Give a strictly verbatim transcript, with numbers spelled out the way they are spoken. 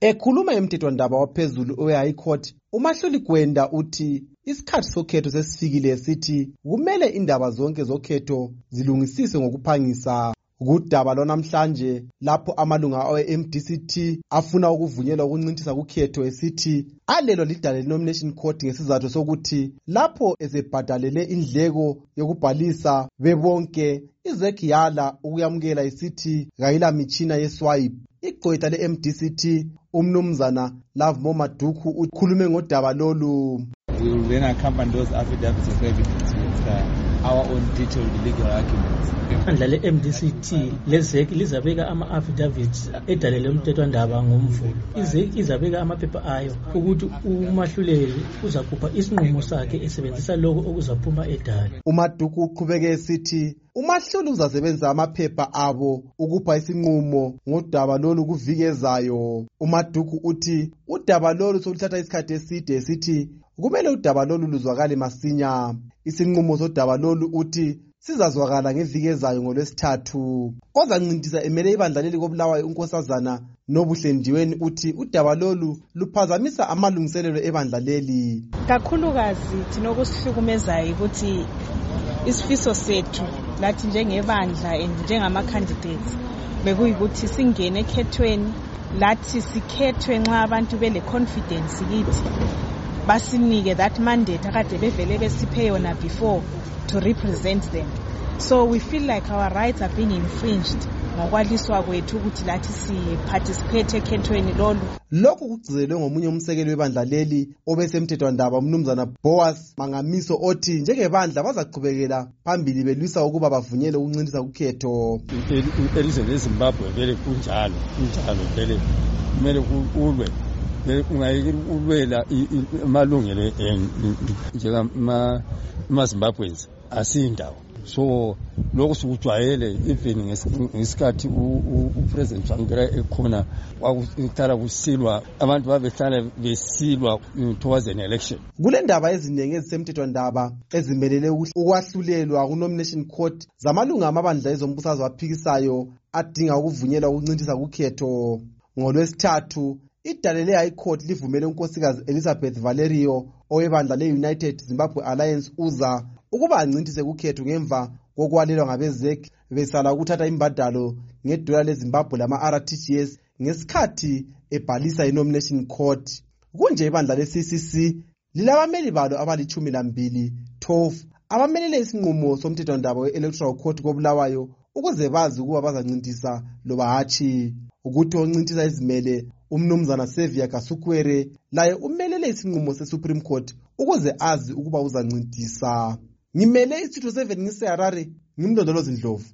Ekhuluma emthethwandaba waphezulu we-High Court, uMahluli Gwenda uthi isikhathi sokhetho sesifikile sithi kumele indaba zonke zokhetho zilungisiswe ngokuphangisa. Kudaba lwanamhlanje lapho amalunga awe-M D C T afuna ukuvunyelwa ukuncintisa kukhetho esithi alelo lidale le-Nomination Court ngesizathu sokuthi lapho esebhadalele indleko yokubhalisa bebonke I-Z E C yala ukuyamukela isithi kayila mitshina ye-swipe. Igqwetha le-M D C T umnumzana Love Momaduku ukhulume ngodaba lolu. We will then accompany those affidavits of evidence with uh, our own detailed legal arguments. Ibandla le-M D C T le-Z E C lizabeka ama-affidavits edalele umthethwandaba ngomvulo. I-Z E C izabeka amaphepha ayo ukuthi uMahluleli uzakhupha isinqumo sakhe esebenzisa lokho okuzaphuma edala. uMaduku uqhubeke esithi uMahluli uzasebenzisa amaphepha abo ukupha isinqumo ngodaba lolu kuvikezayo. uMaduku uthi udaba lolu soluthatha isikhathi eside esithi kumele udaba lolu luzwakale masinya. Isinqumo sodaba lolu uthi sizazwakala ngevikezayo ngolwesithathu. Ozancintisa emele ibandla leli koBulawayo uNkosazana Nobuhlendiweni uthi udaba lolu luphazamisa amalungiselelo ebandla leli. Kakhulukazi thina okusihlukumezayo ukuthi isifiso sethu lathi njengebandla and njengama-candidates bekuyikuthi singene ekhethweni lathi sikhethwe nxa abantu bele confidence kithi basinike that mandate akade bevele besiphe yona before to represent them. So we feel like our rights are being infringed ngokwaliswa kwethu ukuthi lathi si-participate ekhethweni lolu. Lokhu kugcizelwe ngomunye umsekeli webandla leli obesemthethwandaba umnumzana Boas Mangamiso othi njengebandla bazaqhubekela phambili belwisa ukuba bavunyele ukuncintisa kukhetho. Elizweni leZimbabwe vele kunjalo kunjalo vele kumele kulwe ungayeki ulwela amalungelo njengamaZimbabweans asindawo. So lokho sikujwayele even ngesikhathi uPresident Tsvangira ekhona kwakuqala kusilwa abantu babehlala besilwa towards an election. Kule ndaba eziningi ezisemthethwandaba ezimelele ukwahlulelwa ku-Nomination Court zamalunga amabandla ezombusazwe aphikisayo adinga ukuvunyelwa ukuncintisa kukhetho. Ngolwesithathu idale le-High Court livumele unkosikazi Elizabeth Valerio owebandla le-United Zimbabwe Alliance uza ukuba ancintise kukhetho ngemva kokwalelwa ngabe-Z E C besala ukuthatha imbadalo ngedola leZimbabwe lama-R T G S ngesikhathi ebhalisa i-Nomination Court. Kunje ibandla le-C C C lilabameli balo abalitshumi lambili twelve abamelele isinqumo somthethwandaba we-Electoral Court koBulawayo ukuze bazi ukuba bazancintisa loba hatshi. Ukuthi oncintisa izimele umnumzana Xavier Kasukwere laye umelele isinqumo se-Supreme Court ukuze azi ukuba uzancintisa. Ngimele isithuthi seven ngise Harare ngimlondolozi Ndlovu.